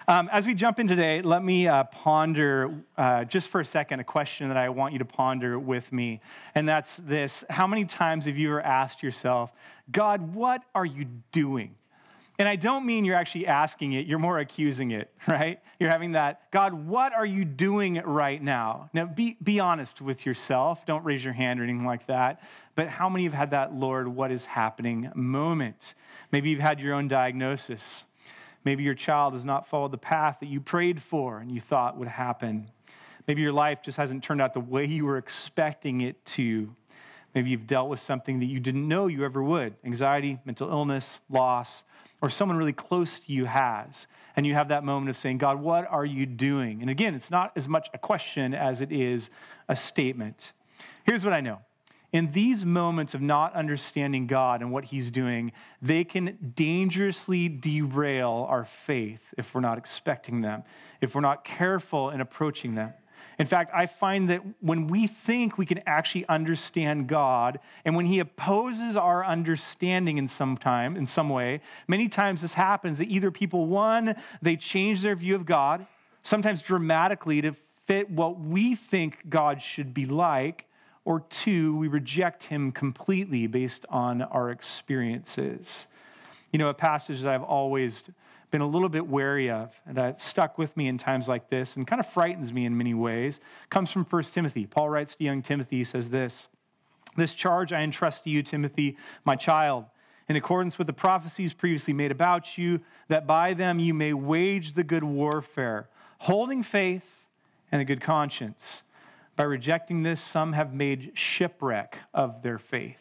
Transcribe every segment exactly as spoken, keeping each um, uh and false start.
Um, as we jump in today, let me uh, ponder uh, just for a second a question that I want you to ponder with me. And that's this: how many times have you ever asked yourself, God, what are you doing? And I don't mean you're actually asking it, you're more accusing it, right? You're having that, God, what are you doing right now? Now, be, be honest with yourself. Don't raise your hand or anything like that. But how many have had that, Lord, what is happening moment? Maybe you've had your own diagnosis. Maybe your child has not followed the path that you prayed for and you thought would happen. Maybe your life just hasn't turned out the way you were expecting it to. Maybe you've dealt with something that you didn't know you ever would. Anxiety, mental illness, loss, or someone really close to you has. And you have that moment of saying, God, what are you doing? And again, it's not as much a question as it is a statement. Here's what I know. In these moments of not understanding God and what he's doing, they can dangerously derail our faith if we're not expecting them, if we're not careful in approaching them. In fact, I find that when we think we can actually understand God, and when he opposes our understanding in some time, in some way, many times this happens that either people, one, they change their view of God, sometimes dramatically to fit what we think God should be like, or two, we reject him completely based on our experiences. You know, a passage that I've always been a little bit wary of, and that stuck with me in times like this and kind of frightens me in many ways, comes from First Timothy. Paul writes to young Timothy, he says this: "This charge I entrust to you, Timothy, my child, in accordance with the prophecies previously made about you, that by them you may wage the good warfare, holding faith and a good conscience. By rejecting this, some have made shipwreck of their faith."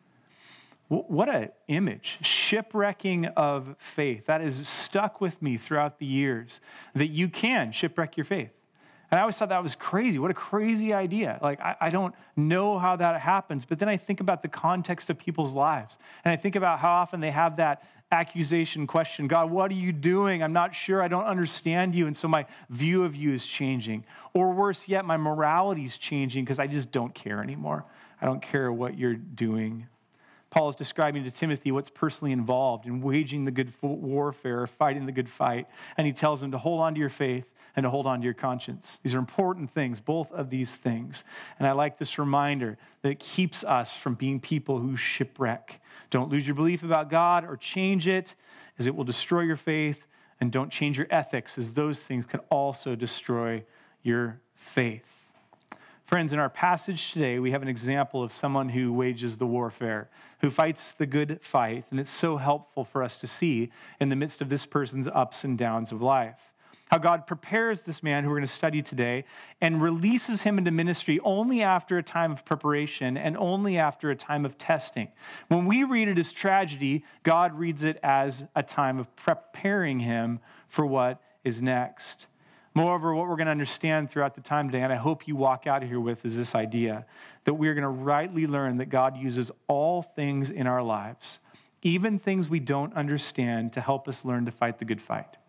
What an image, shipwrecking of faith. That has stuck with me throughout the years, that you can shipwreck your faith. And I always thought that was crazy. What a crazy idea. Like, I, I don't know how that happens, but then I think about the context of people's lives. And I think about how often they have that accusation question, God, what are you doing? I'm not sure. I don't understand you. And so my view of you is changing. Or worse yet, my morality is changing because I just don't care anymore. I don't care what you're doing. Paul is describing to Timothy what's personally involved in waging the good warfare, fighting the good fight. And he tells him to hold on to your faith and to hold on to your conscience. These are important things, both of these things. And I like this reminder that it keeps us from being people who shipwreck. Don't lose your belief about God or change it, as it will destroy your faith. And don't change your ethics, as those things can also destroy your faith. Friends, in our passage today, we have an example of someone who wages the warfare, who fights the good fight, and it's so helpful for us to see in the midst of this person's ups and downs of life. How God prepares this man who we're going to study today and releases him into ministry only after a time of preparation and only after a time of testing. When we read it as tragedy, God reads it as a time of preparing him for what is next. Moreover, what we're going to understand throughout the time today, and I hope you walk out of here with, is this idea that we're going to rightly learn that God uses all things in our lives, even things we don't understand, to help us learn to fight the good fight.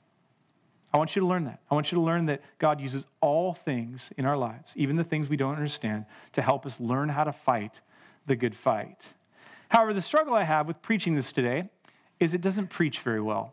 I want you to learn that. I want you to learn that God uses all things in our lives, even the things we don't understand, to help us learn how to fight the good fight. However, the struggle I have with preaching this today is it doesn't preach very well.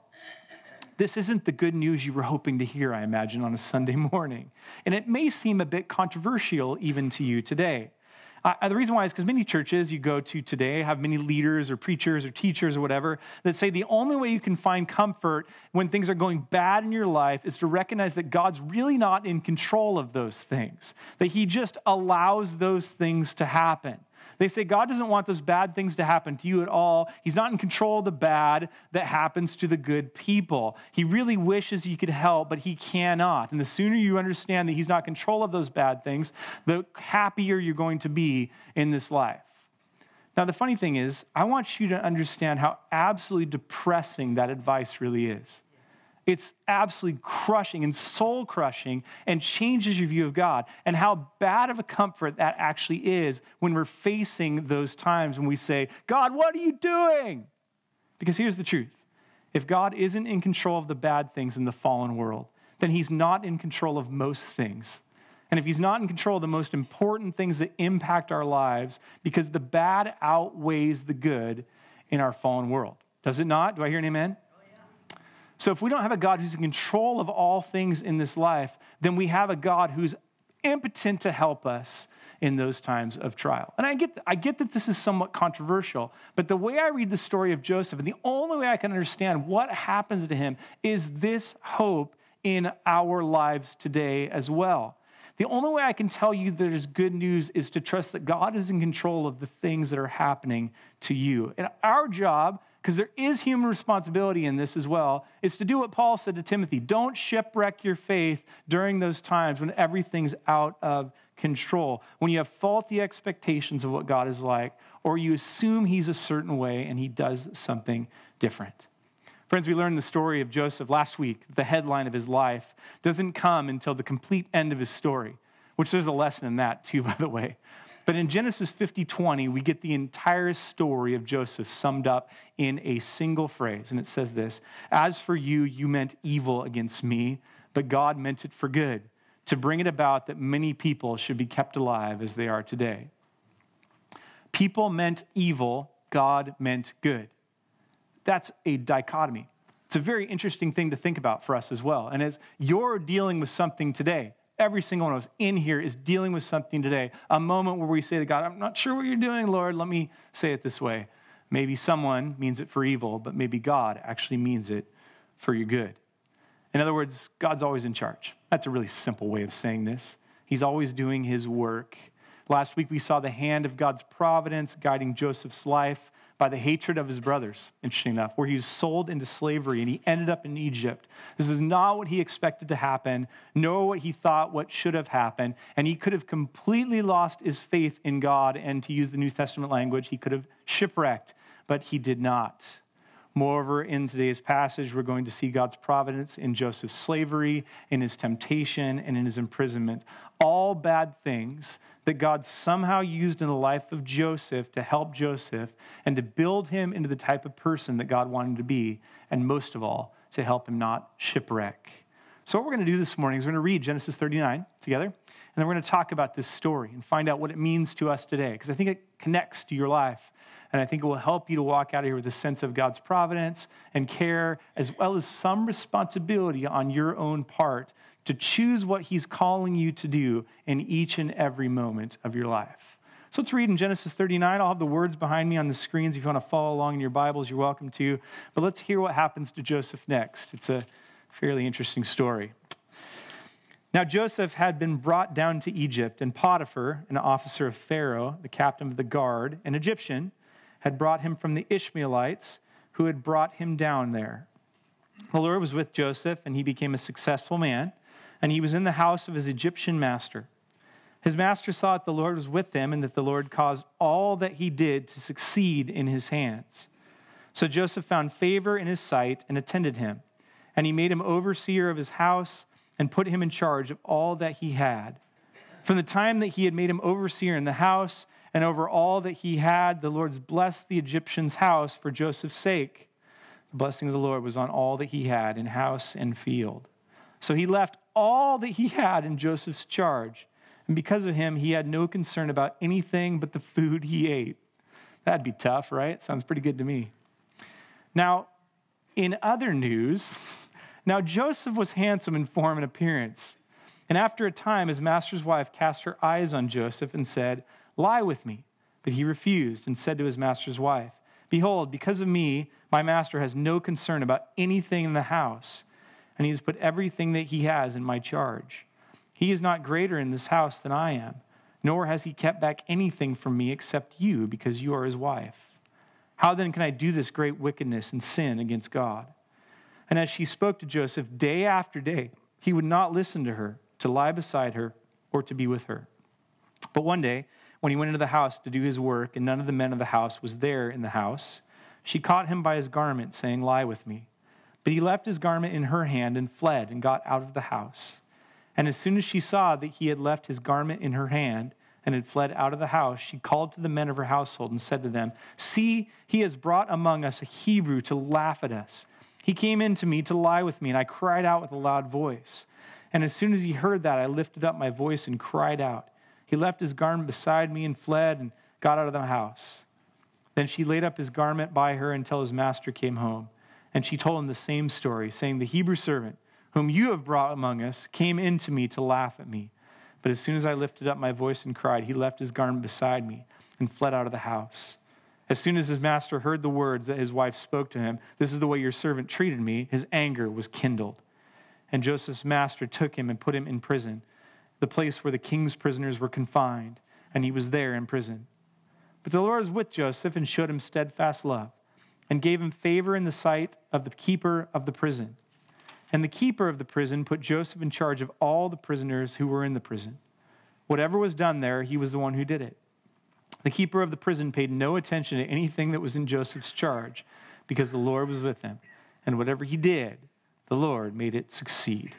This isn't the good news you were hoping to hear, I imagine, on a Sunday morning. And it may seem a bit controversial even to you today. Uh, the reason why is because many churches you go to today have many leaders or preachers or teachers or whatever that say the only way you can find comfort when things are going bad in your life is to recognize that God's really not in control of those things, that he just allows those things to happen. They say God doesn't want those bad things to happen to you at all. He's not in control of the bad that happens to the good people. He really wishes he could help, but he cannot. And the sooner you understand that he's not in control of those bad things, the happier you're going to be in this life. Now, the funny thing is, I want you to understand how absolutely depressing that advice really is. It's absolutely crushing and soul-crushing and changes your view of God, and how bad of a comfort that actually is when we're facing those times when we say, God, what are you doing? Because here's the truth. If God isn't in control of the bad things in the fallen world, then he's not in control of most things. And if he's not in control of the most important things that impact our lives, because the bad outweighs the good in our fallen world. Does it not? Do I hear an amen? So if we don't have a God who's in control of all things in this life, then we have a God who's impotent to help us in those times of trial. And I get, I get that this is somewhat controversial, but the way I read the story of Joseph, and the only way I can understand what happens to him, is this hope in our lives today as well. The only way I can tell you there's good news is to trust that God is in control of the things that are happening to you. And our job, because there is human responsibility in this as well, is to do what Paul said to Timothy. Don't shipwreck your faith during those times when everything's out of control, when you have faulty expectations of what God is like, or you assume he's a certain way and he does something different. Friends, we learned the story of Joseph last week. The headline of his life doesn't come until the complete end of his story, which there's a lesson in that too, by the way. But in Genesis fifty twenty, we get the entire story of Joseph summed up in a single phrase. And it says this: "As for you, you meant evil against me, but God meant it for good, to bring it about that many people should be kept alive as they are today." People meant evil, God meant good. That's a dichotomy. It's a very interesting thing to think about for us as well. And as you're dealing with something today, every single one of us in here is dealing with something today, a moment where we say to God, "I'm not sure what you're doing, Lord. Let me say it this way." Maybe someone means it for evil, but maybe God actually means it for your good. In other words, God's always in charge. That's a really simple way of saying this. He's always doing his work. Last week, we saw the hand of God's providence guiding Joseph's life by the hatred of his brothers, interesting enough, where he was sold into slavery and he ended up in Egypt. This is not what he expected to happen, nor what he thought what should have happened. And he could have completely lost his faith in God, and to use the New Testament language, he could have shipwrecked, but he did not. Moreover, in today's passage, we're going to see God's providence in Joseph's slavery, in his temptation, and in his imprisonment. All bad things that God somehow used in the life of Joseph to help Joseph and to build him into the type of person that God wanted him to be, and most of all, to help him not shipwreck. So what we're going to do this morning is we're going to read Genesis thirty-nine together, and then we're going to talk about this story and find out what it means to us today, because I think it connects to your life. And I think it will help you to walk out of here with a sense of God's providence and care, as well as some responsibility on your own part to choose what he's calling you to do in each and every moment of your life. So let's read in Genesis thirty-nine. I'll have the words behind me on the screens. If you want to follow along in your Bibles, you're welcome to. But let's hear what happens to Joseph next. It's a fairly interesting story. Now Joseph had been brought down to Egypt, and Potiphar, an officer of Pharaoh, the captain of the guard, an Egyptian, had brought him from the Ishmaelites who had brought him down there. The Lord was with Joseph, and he became a successful man, and he was in the house of his Egyptian master. His master saw that the Lord was with him, and that the Lord caused all that he did to succeed in his hands. So Joseph found favor in his sight and attended him, and he made him overseer of his house and put him in charge of all that he had. From the time that he had made him overseer in the house and over all that he had, the Lord's blessed the Egyptian's house for Joseph's sake. The blessing of the Lord was on all that he had in house and field. So he left all that he had in Joseph's charge. And because of him, he had no concern about anything but the food he ate. That'd be tough, right? Sounds pretty good to me. Now, in other news, now Joseph was handsome in form and appearance. And after a time, his master's wife cast her eyes on Joseph and said, "Lie with me." But he refused and said to his master's wife, "Behold, because of me, my master has no concern about anything in the house, and he has put everything that he has in my charge. He is not greater in this house than I am, nor has he kept back anything from me except you, because you are his wife. How then can I do this great wickedness and sin against God?" And as she spoke to Joseph day after day, he would not listen to her, to lie beside her, or to be with her. But one day, when he went into the house to do his work, and none of the men of the house was there in the house, she caught him by his garment, saying, "Lie with me." But he left his garment in her hand and fled and got out of the house. And as soon as she saw that he had left his garment in her hand and had fled out of the house, she called to the men of her household and said to them, "See, he has brought among us a Hebrew to laugh at us. He came in to me to lie with me, and I cried out with a loud voice. And as soon as he heard that, I lifted up my voice and cried out. He left his garment beside me and fled and got out of the house." Then she laid up his garment by her until his master came home. And she told him the same story, saying, the Hebrew servant whom you have brought among us came in to me to laugh at me. But as soon as I lifted up my voice and cried, he left his garment beside me and fled out of the house. As soon as his master heard the words that his wife spoke to him, this is the way your servant treated me, his anger was kindled. And Joseph's master took him and put him in prison, the place where the king's prisoners were confined, and he was there in prison. But the Lord was with Joseph and showed him steadfast love, and gave him favor in the sight of the keeper of the prison. And the keeper of the prison put Joseph in charge of all the prisoners who were in the prison. Whatever was done there, he was the one who did it. The keeper of the prison paid no attention to anything that was in Joseph's charge, because the Lord was with him. And whatever he did, the Lord made it succeed.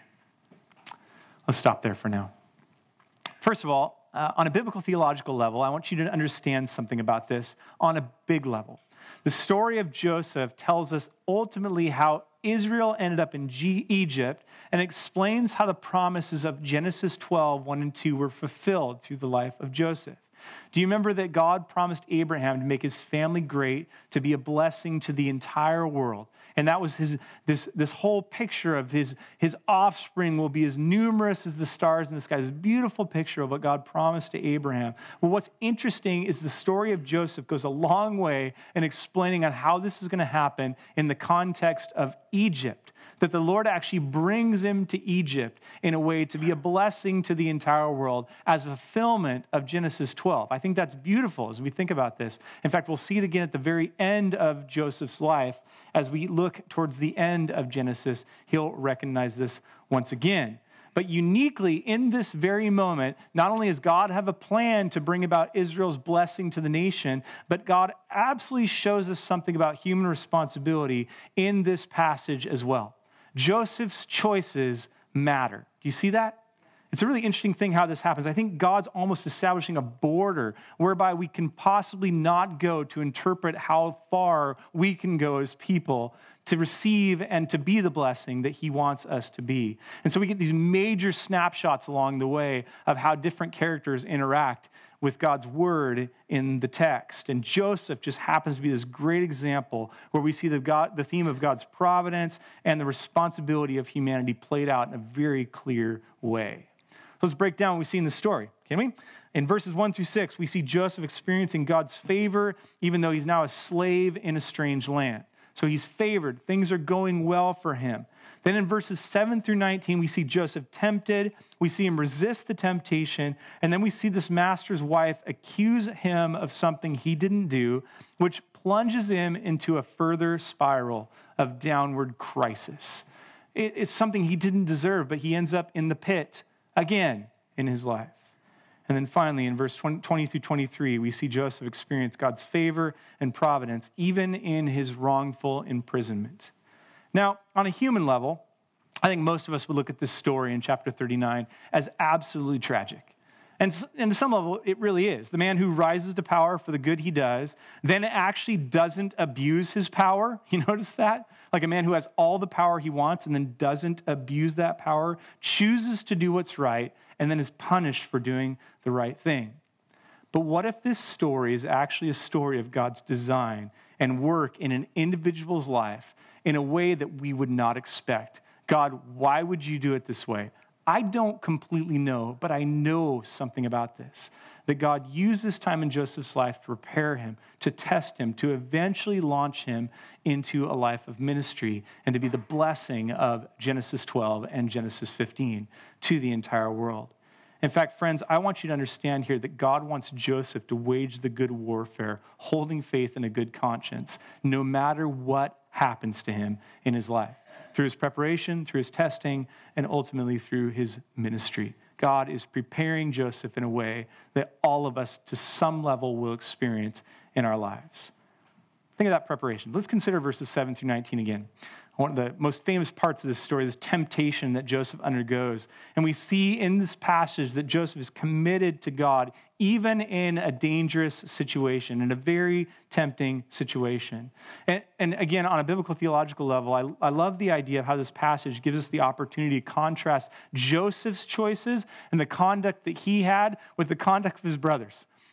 Let's stop there for now. First of all, uh, on a biblical theological level, I want you to understand something about this on a big level. The story of Joseph tells us ultimately how Israel ended up in G- Egypt and explains how the promises of Genesis twelve, one and two were fulfilled through the life of Joseph. Do you remember that God promised Abraham to make his family great, to be a blessing to the entire world? And that was his this, this whole picture of his, his offspring will be as numerous as the stars in the sky. This beautiful picture of what God promised to Abraham. Well, what's interesting is the story of Joseph goes a long way in explaining on how this is going to happen in the context of Egypt. That the Lord actually brings him to Egypt in a way to be a blessing to the entire world as a fulfillment of Genesis twelve. I think that's beautiful as we think about this. In fact, we'll see it again at the very end of Joseph's life. As we look towards the end of Genesis, he'll recognize this once again. But uniquely in this very moment, not only does God have a plan to bring about Israel's blessing to the nation, but God absolutely shows us something about human responsibility in this passage as well. Joseph's choices matter. Do you see that? It's a really interesting thing how this happens. I think God's almost establishing a border whereby we can possibly not go to interpret how far we can go as people to receive and to be the blessing that he wants us to be. And so we get these major snapshots along the way of how different characters interact with God's word in the text. And Joseph just happens to be this great example where we see the, God, the theme of God's providence and the responsibility of humanity played out in a very clear way. Let's break down what we see in the story, can we? In verses one through six, we see Joseph experiencing God's favor, even though he's now a slave in a strange land. So he's favored. Things are going well for him. Then in verses seven through nineteen, we see Joseph tempted. We see him resist the temptation. And then we see this master's wife accuse him of something he didn't do, which plunges him into a further spiral of downward crisis. It's something he didn't deserve, but he ends up in the pit again in his life. And then finally, in verse twenty through twenty-three, we see Joseph experience God's favor and providence, even in his wrongful imprisonment. Now, on a human level, I think most of us would look at this story in chapter thirty-nine as absolutely tragic. And, and to some level, it really is. The man who rises to power for the good he does, then actually doesn't abuse his power. You notice that? Like a man who has all the power he wants and then doesn't abuse that power, chooses to do what's right, and then is punished for doing the right thing. But what if this story is actually a story of God's design and work in an individual's life in a way that we would not expect? God, why would you do it this way? I don't completely know, but I know something about this. That God used this time in Joseph's life to prepare him, to test him, to eventually launch him into a life of ministry and to be the blessing of Genesis twelve and Genesis fifteen to the entire world. In fact, friends, I want you to understand here that God wants Joseph to wage the good warfare, holding faith and a good conscience, no matter what happens to him in his life. Through his preparation, through his testing, and ultimately through his ministry. God is preparing Joseph in a way that all of us, to some level, will experience in our lives. Think of that preparation. Let's consider verses seven through nineteen again. One of the most famous parts of this story, this temptation that Joseph undergoes. And we see in this passage that Joseph is committed to God, even in a dangerous situation, in a very tempting situation. And, and again, on a biblical theological level, I, I love the idea of how this passage gives us the opportunity to contrast Joseph's choices and the conduct that he had with the conduct of his brothers.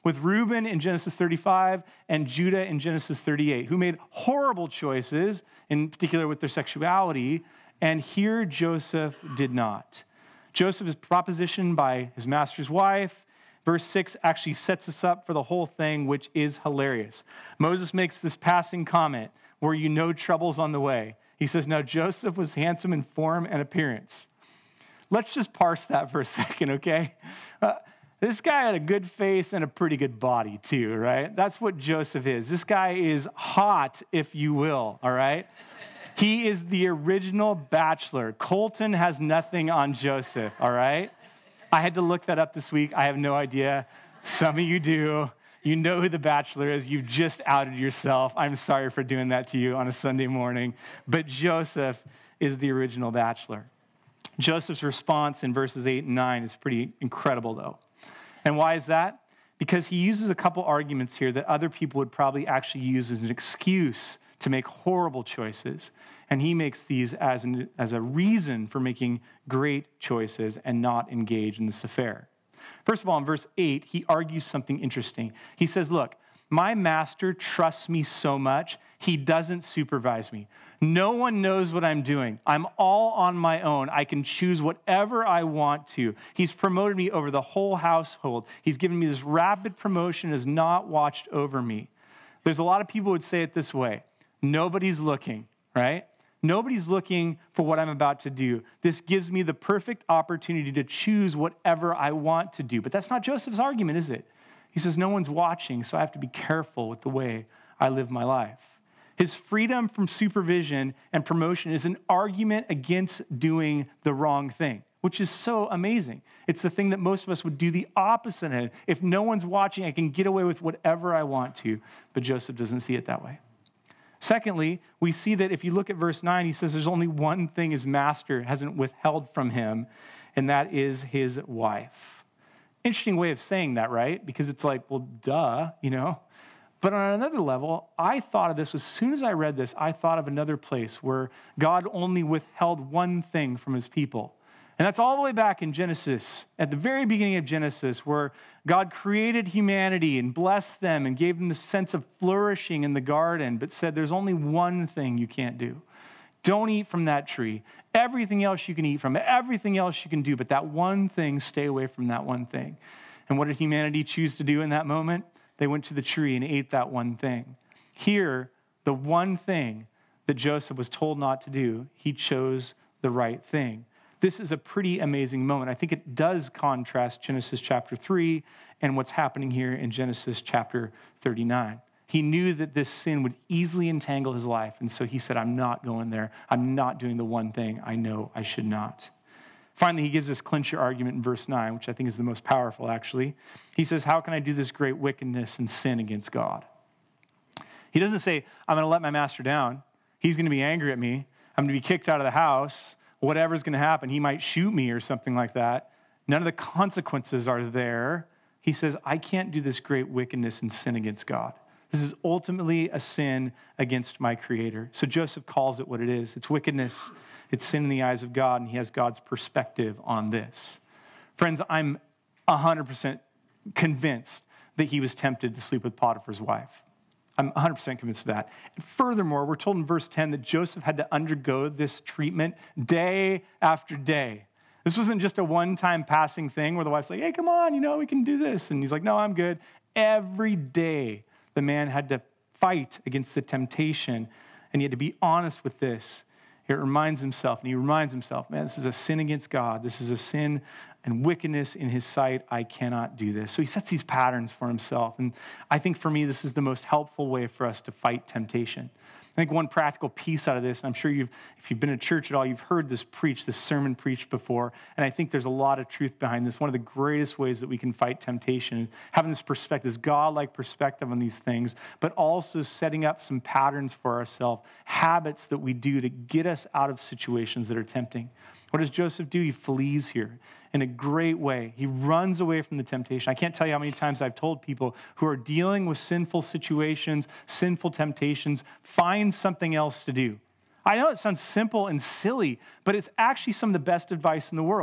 with Reuben in Genesis thirty-five and Judah in Genesis thirty-eight, who made horrible choices, in particular with their sexuality, and here Joseph did not. Joseph is propositioned by his master's wife. Verse six actually sets us up for the whole thing, which is hilarious. Moses makes this passing comment where you know trouble's on the way. He says, now Joseph was handsome in form and appearance. Let's just parse that for a second, okay? Uh, this guy had a good face and a pretty good body too, right? That's what Joseph is. This guy is hot, if you will, all right? He is the original bachelor. Colton has nothing on Joseph, all right? I had to look that up this week. I have no idea. Some of you do. You know who the bachelor is. You've just outed yourself. I'm sorry for doing that to you on a Sunday morning. But Joseph is the original bachelor. Joseph's response in verses eight and nine is pretty incredible, though. And why is that? Because he uses a couple arguments here that other people would probably actually use as an excuse to make horrible choices. And he makes these as, an, as a reason for making great choices and not engage in this affair. First of all, in verse eight, he argues something interesting. He says, look, my master trusts me so much, he doesn't supervise me. No one knows what I'm doing. I'm all on my own. I can choose whatever I want to. He's promoted me over the whole household. He's given me this rapid promotion, has not watched over me. There's a lot of people who would say it this way. Nobody's looking, right? Nobody's looking for what I'm about to do. This gives me the perfect opportunity to choose whatever I want to do. But that's not Joseph's argument, is it? He says, no one's watching, so I have to be careful with the way I live my life. His freedom from supervision and promotion is an argument against doing the wrong thing, which is so amazing. It's the thing that most of us would do the opposite of. If no one's watching, I can get away with whatever I want to. But Joseph doesn't see it that way. Secondly, we see that if you look at verse nine, he says there's only one thing his master hasn't withheld from him, and that is his wife. Interesting way of saying that, right? Because it's like, well, duh, you know? But on another level, I thought of this, as soon as I read this, I thought of another place where God only withheld one thing from his people. And that's all the way back in Genesis, at the very beginning of Genesis, where God created humanity and blessed them and gave them the sense of flourishing in the garden, but said there's only one thing you can't do. Don't eat from that tree. Everything else you can eat from, everything else you can do, but that one thing, stay away from that one thing. And what did humanity choose to do in that moment? They went to the tree and ate that one thing. Here, the one thing that Joseph was told not to do, he chose the right thing. This is a pretty amazing moment. I think it does contrast Genesis chapter three and what's happening here in Genesis chapter thirty-nine. He knew that this sin would easily entangle his life, and so he said, I'm not going there. I'm not doing the one thing I know I should not. Finally, he gives this clincher argument in verse nine, which I think is the most powerful, actually. He says, how can I do this great wickedness and sin against God? He doesn't say, I'm going to let my master down. He's going to be angry at me. I'm going to be kicked out of the house. Whatever's going to happen, he might shoot me or something like that. None of the consequences are there. He says, I can't do this great wickedness and sin against God. This is ultimately a sin against my Creator. So Joseph calls it what it is. It's wickedness. It's sin in the eyes of God, and he has God's perspective on this. Friends, I'm one hundred percent convinced that he was tempted to sleep with Potiphar's wife. I'm one hundred percent convinced of that. And furthermore, we're told in verse ten that Joseph had to undergo this treatment day after day. This wasn't just a one-time passing thing where the wife's like, hey, come on, you know, we can do this. And he's like, no, I'm good. Every day, the man had to fight against the temptation, and he had to be honest with this. It reminds himself, and he reminds himself, man, this is a sin against God. This is a sin and wickedness in his sight. I cannot do this. So he sets these patterns for himself. And I think for me, this is the most helpful way for us to fight temptation. I think one practical piece out of this, and I'm sure you've, if you've been to church at all, you've heard this preached, this sermon preached before, and I think there's a lot of truth behind this. One of the greatest ways that we can fight temptation is having this perspective, this God-like perspective on these things, but also setting up some patterns for ourselves, habits that we do to get us out of situations that are tempting. What does Joseph do? He flees here in a great way. He runs away from the temptation. I can't tell you how many times I've told people who are dealing with sinful situations, sinful temptations, find something else to do. I know it sounds simple and silly, but it's actually some of the best advice in the world.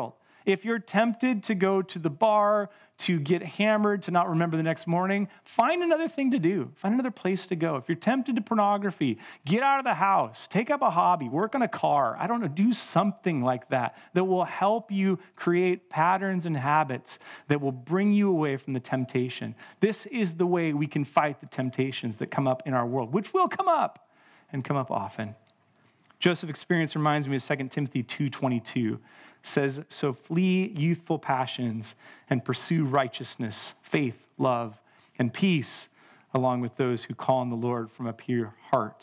If you're tempted to go to the bar, to get hammered, to not remember the next morning, find another thing to do. Find another place to go. If you're tempted to pornography, get out of the house, take up a hobby, work on a car. I don't know, do something like that that will help you create patterns and habits that will bring you away from the temptation. This is the way we can fight the temptations that come up in our world, which will come up and come up often. Joseph's experience reminds me of Second Timothy two twenty-two. Says, so flee youthful passions and pursue righteousness, faith, love, and peace, along with those who call on the Lord from a pure heart.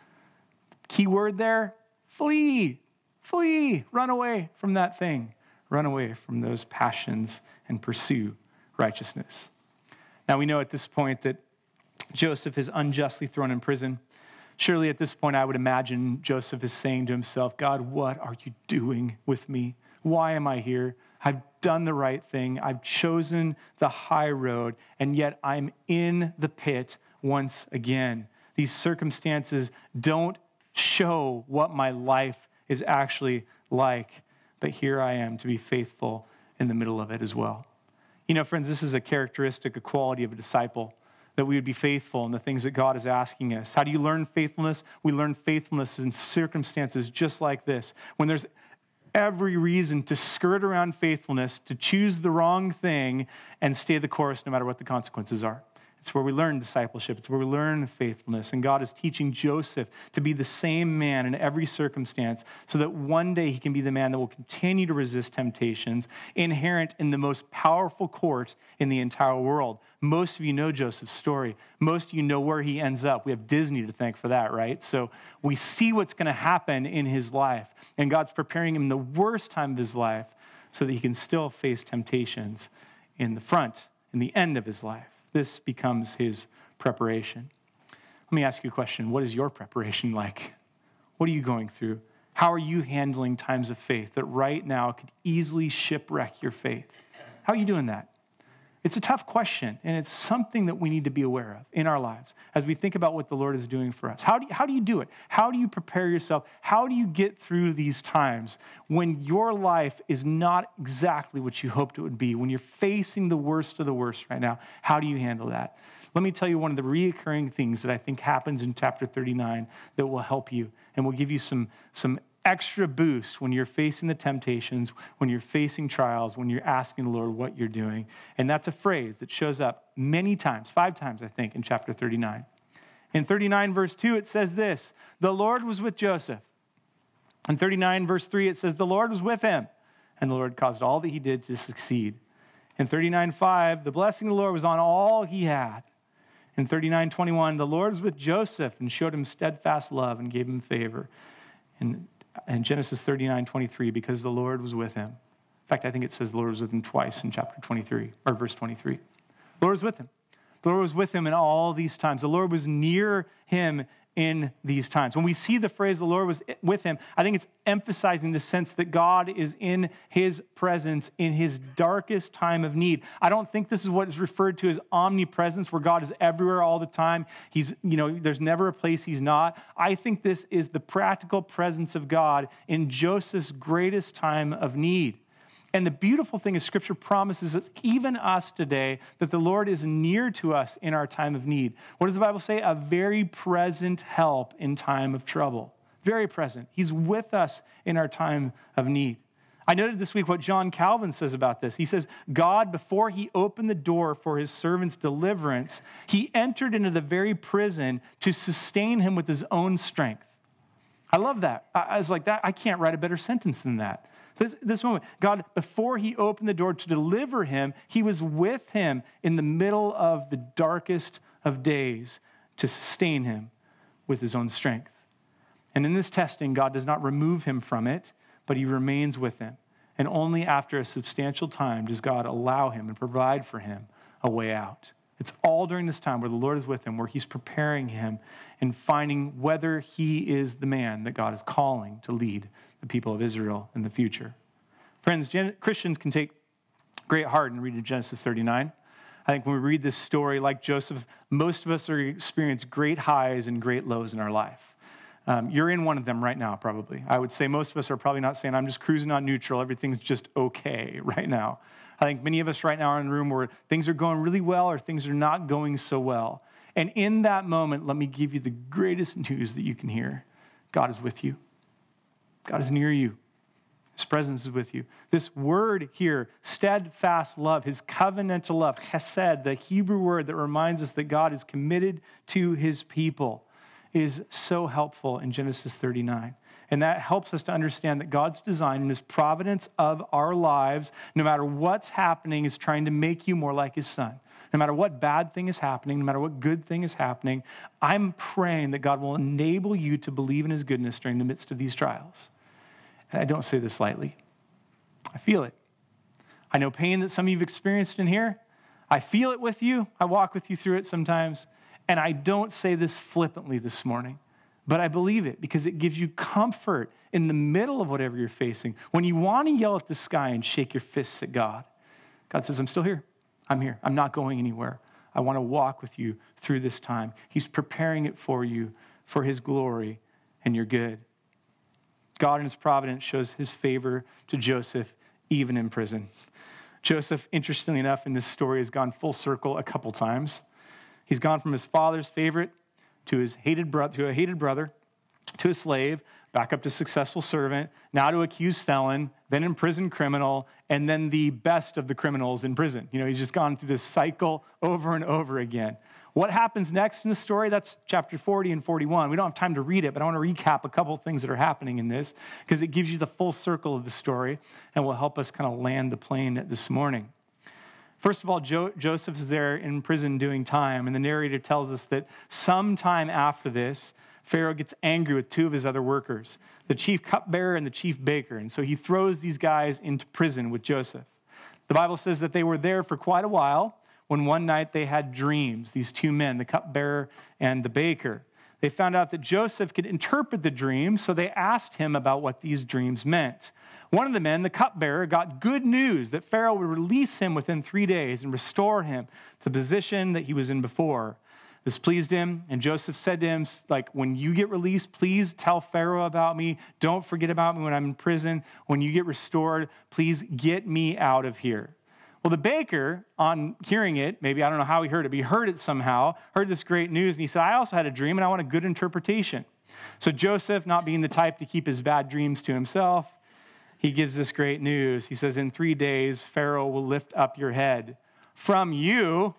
Key word there, flee, flee, run away from that thing. Run away from those passions and pursue righteousness. Now we know at this point that Joseph is unjustly thrown in prison. Surely at this point, I would imagine Joseph is saying to himself, God, what are you doing with me? Why am I here? I've done the right thing. I've chosen the high road, and yet I'm in the pit once again. These circumstances don't show what my life is actually like, but here I am to be faithful in the middle of it as well. You know, friends, this is a characteristic, a quality of a disciple, that we would be faithful in the things that God is asking us. How do you learn faithfulness? We learn faithfulness in circumstances just like this. When there's every reason to skirt around faithfulness, to choose the wrong thing and stay the course no matter what the consequences are. It's where we learn discipleship. It's where we learn faithfulness. And God is teaching Joseph to be the same man in every circumstance so that one day he can be the man that will continue to resist temptations inherent in the most powerful court in the entire world. Most of you know Joseph's story. Most of you know where he ends up. We have Disney to thank for that, right? So we see what's going to happen in his life. And God's preparing him in the worst time of his life so that he can still face temptations in the front, in the end of his life. This becomes his preparation. Let me ask you a question. What is your preparation like? What are you going through? How are you handling times of faith that right now could easily shipwreck your faith? How are you doing that? It's a tough question, and it's something that we need to be aware of in our lives as we think about what the Lord is doing for us. How do you, how do you do it? How do you prepare yourself? How do you get through these times when your life is not exactly what you hoped it would be, when you're facing the worst of the worst right now? How do you handle that? Let me tell you one of the reoccurring things that I think happens in chapter thirty-nine that will help you and will give you some, some extra boost when you're facing the temptations, when you're facing trials, when you're asking the Lord what you're doing. And that's a phrase that shows up many times, five times, I think, in chapter thirty-nine. In thirty-nine, verse two, it says this, the Lord was with Joseph. In thirty-nine, verse three, it says, the Lord was with him, and the Lord caused all that he did to succeed. In thirty-nine, five, the blessing of the Lord was on all he had. In thirty-nine, twenty-one, the Lord was with Joseph and showed him steadfast love and gave him favor. And in Genesis thirty-nine, twenty-three, because the Lord was with him. In fact, I think it says the Lord was with him twice in chapter twenty-three, or verse twenty-three. The Lord was with him. The Lord was with him in all these times. The Lord was near him in these times. When we see the phrase, the Lord was with him, I think it's emphasizing the sense that God is in his presence in his darkest time of need. I don't think this is what is referred to as omnipresence, where God is everywhere all the time. He's, you know, there's never a place he's not. I think this is the practical presence of God in Joseph's greatest time of need. And the beautiful thing is Scripture promises us, even us today, that the Lord is near to us in our time of need. What does the Bible say? A very present help in time of trouble. Very present. He's with us in our time of need. I noted this week what John Calvin says about this. He says, God, before he opened the door for his servant's deliverance, he entered into the very prison to sustain him with his own strength. I love that. I was like, that. I can't write a better sentence than that. This, this moment, God, before he opened the door to deliver him, he was with him in the middle of the darkest of days to sustain him with his own strength. And in this testing, God does not remove him from it, but he remains with him. And only after a substantial time does God allow him and provide for him a way out. It's all during this time where the Lord is with him, where he's preparing him and finding whether he is the man that God is calling to lead the people of Israel in the future. Friends, Gen- Christians can take great heart in reading Genesis thirty-nine. I think when we read this story, like Joseph, most of us are experience great highs and great lows in our life. Um, you're in one of them right now, probably. I would say most of us are probably not saying, I'm just cruising on neutral. Everything's just okay right now. I think many of us right now are in a room where things are going really well or things are not going so well. And in that moment, let me give you the greatest news that you can hear. God is with you. God is near you. His presence is with you. This word here, steadfast love, his covenantal love, chesed, the Hebrew word that reminds us that God is committed to his people, is so helpful in Genesis thirty-nine. And that helps us to understand that God's design and his providence of our lives, no matter what's happening, is trying to make you more like his son. No matter what bad thing is happening, no matter what good thing is happening, I'm praying that God will enable you to believe in his goodness during the midst of these trials. And I don't say this lightly. I feel it. I know pain that some of you have experienced in here. I feel it with you. I walk with you through it sometimes. And I don't say this flippantly this morning, but I believe it because it gives you comfort in the middle of whatever you're facing. When you want to yell at the sky and shake your fists at God, God says, I'm still here. I'm here. I'm not going anywhere. I want to walk with you through this time. He's preparing it for you for his glory and your good. God in his providence shows his favor to Joseph even in prison. Joseph, interestingly enough, in this story has gone full circle a couple times. He's gone from his father's favorite to his hated brother, to a hated brother, to a slave, back up to successful servant, now to accused felon, then imprisoned criminal, and then the best of the criminals in prison. You know, he's just gone through this cycle over and over again. What happens next in the story? That's chapter forty and forty-one. We don't have time to read it, but I want to recap a couple of things that are happening in this because it gives you the full circle of the story and will help us kind of land the plane this morning. First of all, jo- Joseph is there in prison doing time, and the narrator tells us that sometime after this, Pharaoh gets angry with two of his other workers, the chief cupbearer and the chief baker, and so he throws these guys into prison with Joseph. The Bible says that they were there for quite a while when one night they had dreams, these two men, the cupbearer and the baker. They found out that Joseph could interpret the dreams, so they asked him about what these dreams meant. One of the men, the cupbearer, got good news that Pharaoh would release him within three days and restore him to the position that he was in before. This pleased him, and Joseph said to him, like, when you get released, please tell Pharaoh about me. Don't forget about me when I'm in prison. When you get restored, please get me out of here. Well, the baker, on hearing it, maybe I don't know how he heard it, but he heard it somehow, heard this great news, and he said, I also had a dream, and I want a good interpretation. So Joseph, not being the type to keep his bad dreams to himself, he gives this great news. He says, in three days, Pharaoh will lift up your head from you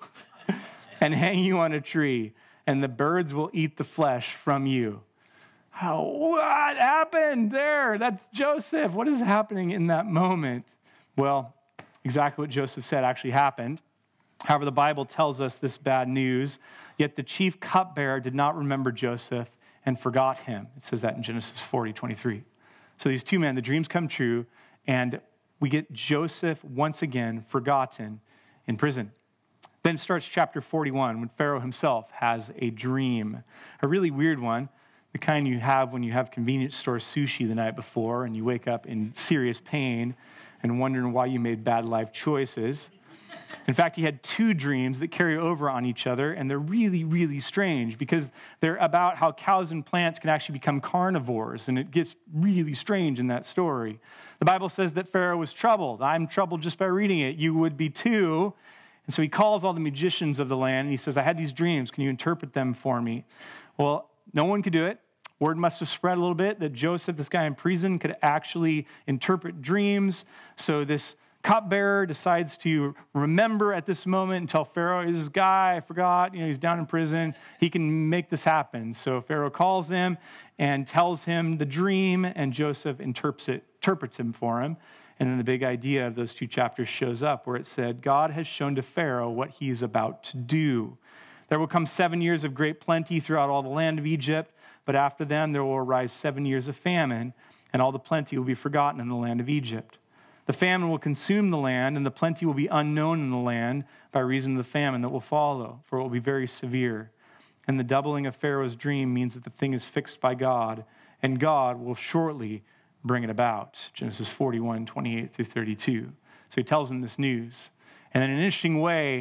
and hang you on a tree, and the birds will eat the flesh from you. How, what happened there? That's Joseph. What is happening in that moment? Well, exactly what Joseph said actually happened. However, the Bible tells us this bad news, yet the chief cupbearer did not remember Joseph and forgot him. It says that in Genesis forty twenty-three. So these two men, the dreams come true, and we get Joseph once again forgotten in prison. Then starts chapter forty-one when Pharaoh himself has a dream, a really weird one, the kind you have when you have convenience store sushi the night before and you wake up in serious pain and wondering why you made bad life choices. In fact, he had two dreams that carry over on each other, and they're really, really strange because they're about how cows and plants can actually become carnivores, and it gets really strange in that story. The Bible says that Pharaoh was troubled. I'm troubled just by reading it. You would be too. And so he calls all the magicians of the land, and he says, I had these dreams. Can you interpret them for me? Well, no one could do it. Word must have spread a little bit that Joseph, this guy in prison, could actually interpret dreams. So this cupbearer decides to remember at this moment and tell Pharaoh, this guy, I forgot, you know, he's down in prison. He can make this happen. So Pharaoh calls him and tells him the dream, and Joseph interprets it, interprets him for him. And then the big idea of those two chapters shows up where it said, God has shown to Pharaoh what he is about to do. There will come seven years of great plenty throughout all the land of Egypt, but after them there will arise seven years of famine, and all the plenty will be forgotten in the land of Egypt. The famine will consume the land, and the plenty will be unknown in the land by reason of the famine that will follow, for it will be very severe. And the doubling of Pharaoh's dream means that the thing is fixed by God, and God will shortly bring it about. Genesis forty-one, twenty-eight through thirty-two. So he tells him this news. And in an interesting way,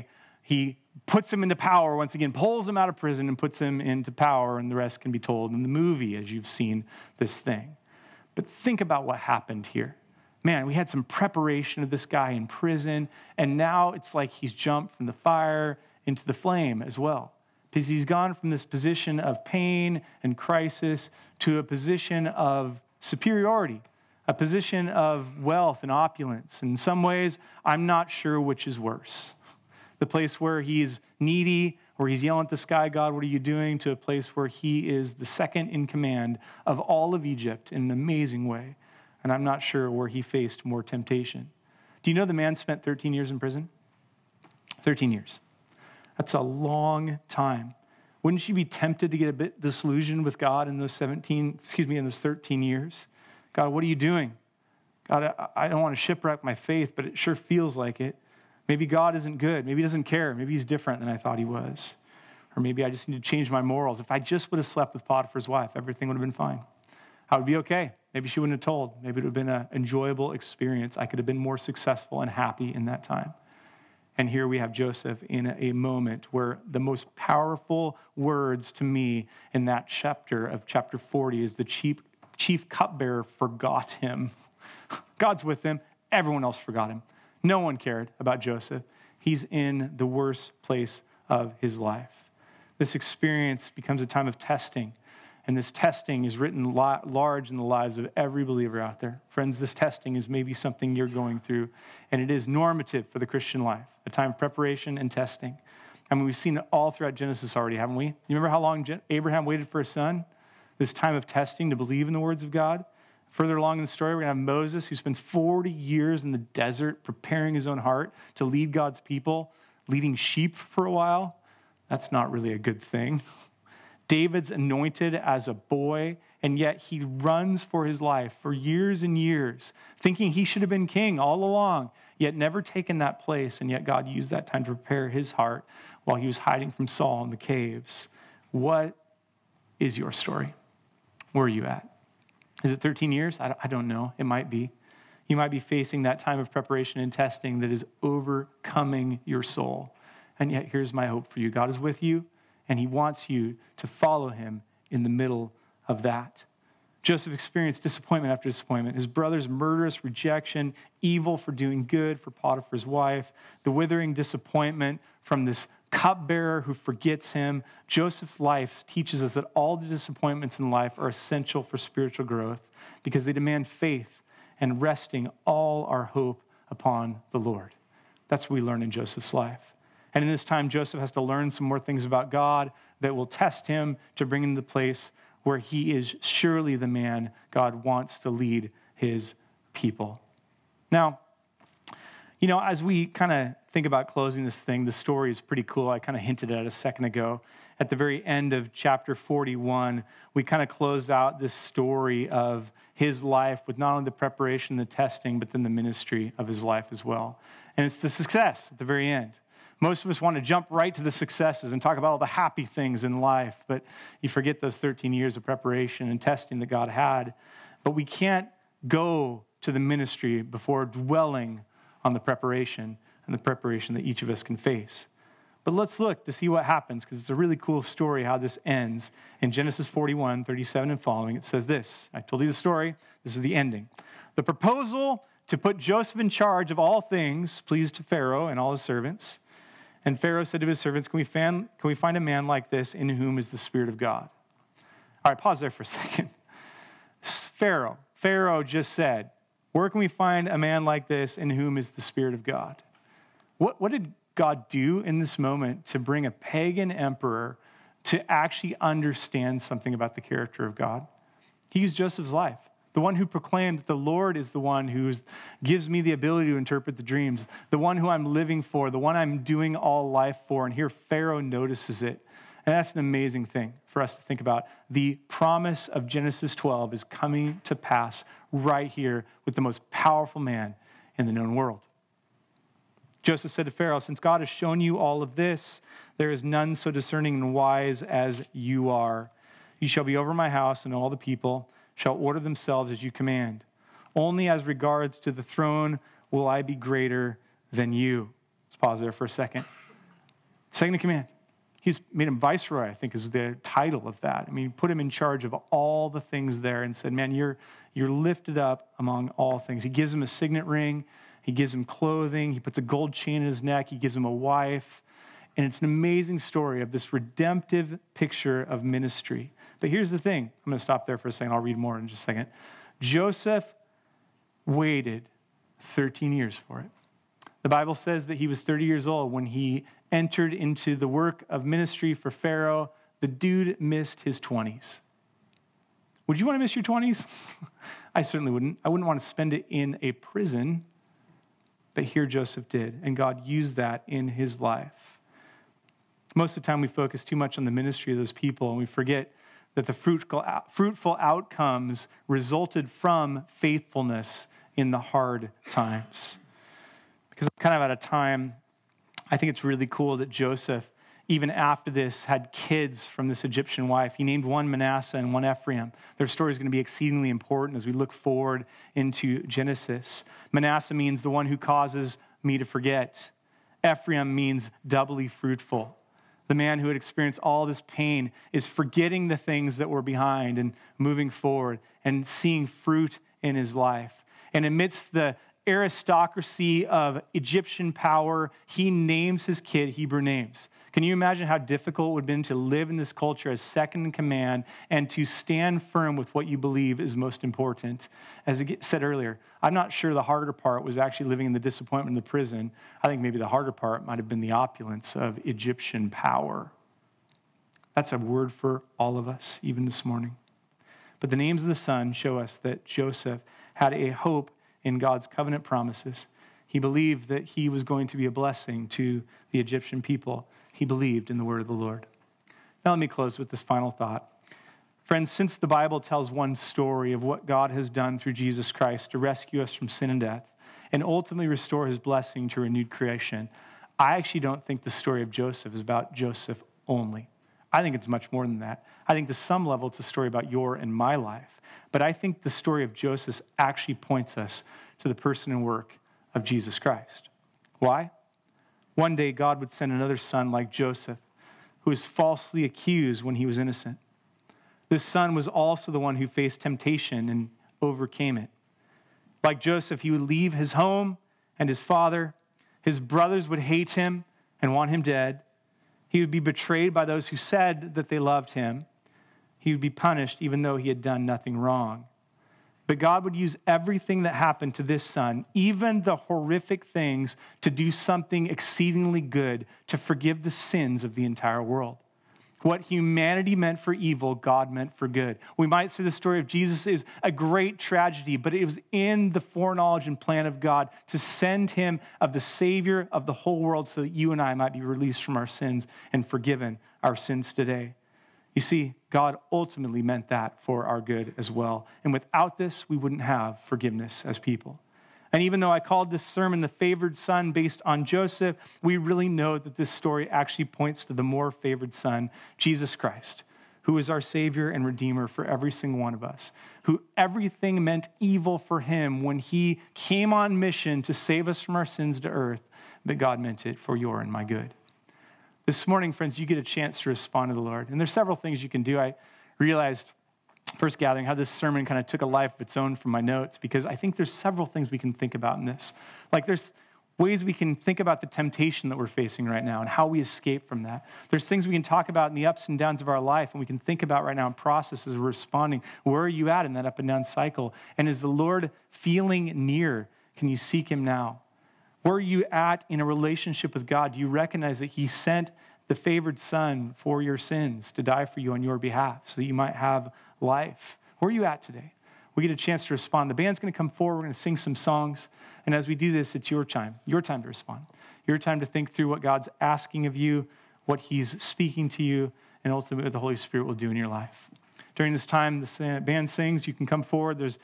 he puts him into power once again, pulls him out of prison and puts him into power, and the rest can be told in the movie as you've seen this thing. But think about what happened here. Man, we had some preparation of this guy in prison, and now it's like he's jumped from the fire into the flame as well. Because he's gone from this position of pain and crisis to a position of superiority, a position of wealth and opulence. In some ways, I'm not sure which is worse. The place where he's needy, where he's yelling at the sky, God, what are you doing? To a place where he is the second in command of all of Egypt in an amazing way. And I'm not sure where he faced more temptation. Do you know the man spent thirteen years in prison? thirteen years. That's a long time. Wouldn't you be tempted to get a bit disillusioned with God in those seventeen, excuse me, in those thirteen years? God, what are you doing? God, I, I don't want to shipwreck my faith, but it sure feels like it. Maybe God isn't good. Maybe he doesn't care. Maybe he's different than I thought he was. Or maybe I just need to change my morals. If I just would have slept with Potiphar's wife, everything would have been fine. I would be okay. Maybe she wouldn't have told. Maybe it would have been an enjoyable experience. I could have been more successful and happy in that time. And here we have Joseph in a moment where the most powerful words to me in that chapter of chapter forty is the chief, chief cupbearer forgot him. God's with him. Everyone else forgot him. No one cared about Joseph. He's in the worst place of his life. This experience becomes a time of testing. And this testing is written large in the lives of every believer out there. Friends, this testing is maybe something you're going through, and it is normative for the Christian life, a time of preparation and testing. I mean, we've seen it all throughout Genesis already, haven't we? You remember how long Abraham waited for a son? This time of testing to believe in the words of God. Further along in the story, we're going to have Moses, who spends forty years in the desert preparing his own heart to lead God's people, leading sheep for a while. That's not really a good thing. David's anointed as a boy, and yet he runs for his life for years and years, thinking he should have been king all along, yet never taken that place, and yet God used that time to prepare his heart while he was hiding from Saul in the caves. What is your story? Where are you at? Is it thirteen years? I don't know. It might be. You might be facing that time of preparation and testing that is overcoming your soul. And yet here's my hope for you. God is with you, and he wants you to follow him in the middle of that. Joseph experienced disappointment after disappointment. His brother's murderous rejection, evil for doing good for Potiphar's wife, the withering disappointment from this cupbearer who forgets him. Joseph's life teaches us that all the disappointments in life are essential for spiritual growth because they demand faith and resting all our hope upon the Lord. That's what we learn in Joseph's life. And in this time, Joseph has to learn some more things about God that will test him to bring him to the place where he is surely the man God wants to lead his people. Now, you know, as we kind of think about closing this thing, the story is pretty cool. I kind of hinted at it a second ago. At the very end of chapter forty-one, we kind of close out this story of his life with not only the preparation, the testing, but then the ministry of his life as well. And it's the success at the very end. Most of us want to jump right to the successes and talk about all the happy things in life, but you forget those thirteen years of preparation and testing that God had. But we can't go to the ministry before dwelling on the preparation and the preparation that each of us can face. But let's look to see what happens, because it's a really cool story how this ends. In Genesis forty-one, thirty-seven and following, it says this. I told you the story. This is the ending. The proposal to put Joseph in charge of all things pleased Pharaoh and all his servants. And Pharaoh said to his servants, can we, find, can we find a man like this in whom is the Spirit of God? All right, pause there for a second. Pharaoh. Pharaoh just said, where can we find a man like this in whom is the Spirit of God? What, what did God do in this moment to bring a pagan emperor to actually understand something about the character of God? He used Joseph's life. The one who proclaimed that the Lord is the one who gives me the ability to interpret the dreams, the one who I'm living for, the one I'm doing all life for. And here Pharaoh notices it. And that's an amazing thing for us to think about. The promise of Genesis twelve is coming to pass right here with the most powerful man in the known world. Joseph said to Pharaoh, since God has shown you all of this, there is none so discerning and wise as you are. You shall be over my house, and all the people shall order themselves as you command. Only as regards to the throne will I be greater than you. Let's pause there for a second. Second in command. He's made him viceroy, I think is the title of that. I mean, put him in charge of all the things there and said, man, you're, you're lifted up among all things. He gives him a signet ring. He gives him clothing. He puts a gold chain in his neck. He gives him a wife. And it's an amazing story of this redemptive picture of ministry. But here's the thing. I'm going to stop there for a second. I'll read more in just a second. Joseph waited thirteen years for it. The Bible says that he was thirty years old when he entered into the work of ministry for Pharaoh. The dude missed his twenties. Would you want to miss your twenties? I certainly wouldn't. I wouldn't want to spend it in a prison. But here Joseph did, and God used that in his life. Most of the time we focus too much on the ministry of those people, and we forget that the fruitful, fruitful outcomes resulted from faithfulness in the hard times. Because I'm kind of at a time, I think it's really cool that Joseph, even after this, had kids from this Egyptian wife. He named one Manasseh and one Ephraim. Their story is going to be exceedingly important as we look forward into Genesis. Manasseh means the one who causes me to forget. Ephraim means doubly fruitful. The man who had experienced all this pain is forgetting the things that were behind and moving forward and seeing fruit in his life. And amidst the aristocracy of Egyptian power, he names his kid Hebrew names. Can you imagine how difficult it would have been to live in this culture as second in command and to stand firm with what you believe is most important? As I said earlier, I'm not sure the harder part was actually living in the disappointment of the prison. I think maybe the harder part might have been the opulence of Egyptian power. That's a word for all of us, even this morning. But the names of the son show us that Joseph had a hope in God's covenant promises. He believed that he was going to be a blessing to the Egyptian people. He believed in the word of the Lord. Now let me close with this final thought. Friends, since the Bible tells one story of what God has done through Jesus Christ to rescue us from sin and death and ultimately restore his blessing to renewed creation, I actually don't think the story of Joseph is about Joseph only. I think it's much more than that. I think to some level it's a story about your and my life. But I think the story of Joseph actually points us to the person and work of Jesus Christ. Why? One day God would send another son like Joseph, who was falsely accused when he was innocent. This son was also the one who faced temptation and overcame it. Like Joseph, he would leave his home and his father. His brothers would hate him and want him dead. He would be betrayed by those who said that they loved him. He would be punished even though he had done nothing wrong. But God would use everything that happened to this son, even the horrific things, to do something exceedingly good, to forgive the sins of the entire world. What humanity meant for evil, God meant for good. We might say the story of Jesus is a great tragedy, but it was in the foreknowledge and plan of God to send him of the Savior of the whole world so that you and I might be released from our sins and forgiven our sins today. You see, God ultimately meant that for our good as well. And without this, we wouldn't have forgiveness as people. And even though I called this sermon the favored son based on Joseph, we really know that this story actually points to the more favored son, Jesus Christ, who is our Savior and Redeemer for every single one of us, who everything meant evil for him when he came on mission to save us from our sins to earth, but God meant it for your and my good. This morning, friends, you get a chance to respond to the Lord. And there's several things you can do. I realized, first gathering, how this sermon kind of took a life of its own from my notes, because I think there's several things we can think about in this. Like there's ways we can think about the temptation that we're facing right now and how we escape from that. There's things we can talk about in the ups and downs of our life, and we can think about right now and process as we're responding. Where are you at in that up and down cycle? And is the Lord feeling near? Can you seek him now? Where are you at in a relationship with God? Do you recognize that he sent the favored son for your sins to die for you on your behalf so that you might have life? Where are you at today? We get a chance to respond. The band's going to come forward. We're going to sing some songs. And as we do this, it's your time, your time to respond, your time to think through what God's asking of you, what he's speaking to you, and ultimately what the Holy Spirit will do in your life. During this time, the band sings. You can come forward. There's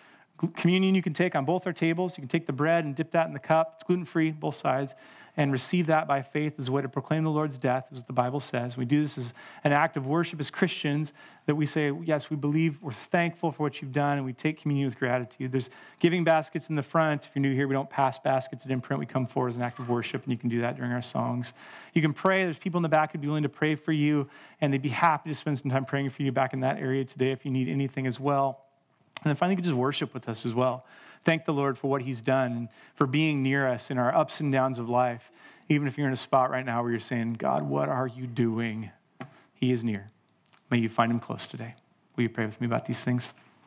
communion you can take on both our tables. You can take the bread and dip that in the cup. It's gluten-free, both sides, and receive that by faith as a way to proclaim the Lord's death, as the Bible says. We do this as an act of worship as Christians, that we say, yes, we believe, we're thankful for what you've done, and we take communion with gratitude. There's giving baskets in the front. If you're new here, we don't pass baskets at Imprint. We come forward as an act of worship, and you can do that during our songs. You can pray. There's people in the back who'd be willing to pray for you, and they'd be happy to spend some time praying for you back in that area today if you need anything as well. And then finally, you can just worship with us as well. Thank the Lord for what he's done and for being near us in our ups and downs of life. Even if you're in a spot right now where you're saying, God, what are you doing? He is near. May you find him close today. Will you pray with me about these things?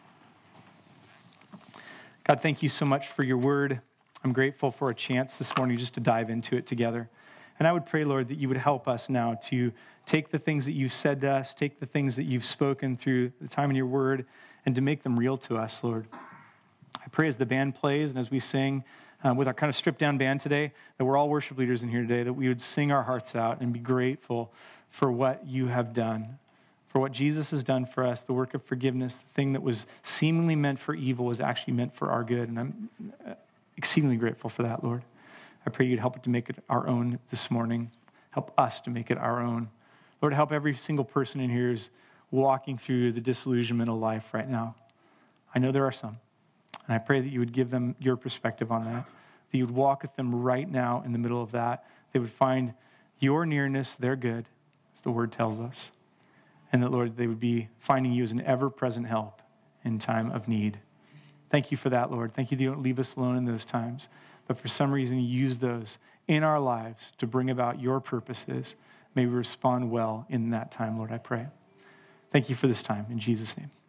God, thank you so much for your word. I'm grateful for a chance this morning just to dive into it together. And I would pray, Lord, that you would help us now to take the things that you've said to us, take the things that you've spoken through the time in your word, and to make them real to us, Lord. I pray as the band plays and as we sing uh, with our kind of stripped down band today, that we're all worship leaders in here today, that we would sing our hearts out and be grateful for what you have done, for what Jesus has done for us, the work of forgiveness, the thing that was seemingly meant for evil was actually meant for our good. And I'm exceedingly grateful for that, Lord. I pray you'd help it to make it our own this morning. Help us to make it our own. Lord, help every single person in here is walking through the disillusionment of life right now. I know there are some. And I pray that you would give them your perspective on that, that you would walk with them right now in the middle of that. They would find your nearness, their good, as the word tells us. And that, Lord, they would be finding you as an ever-present help in time of need. Thank you for that, Lord. Thank you that you don't leave us alone in those times. But for some reason, you use those in our lives to bring about your purposes. May we respond well in that time, Lord, I pray. Thank you for this time. In Jesus' name.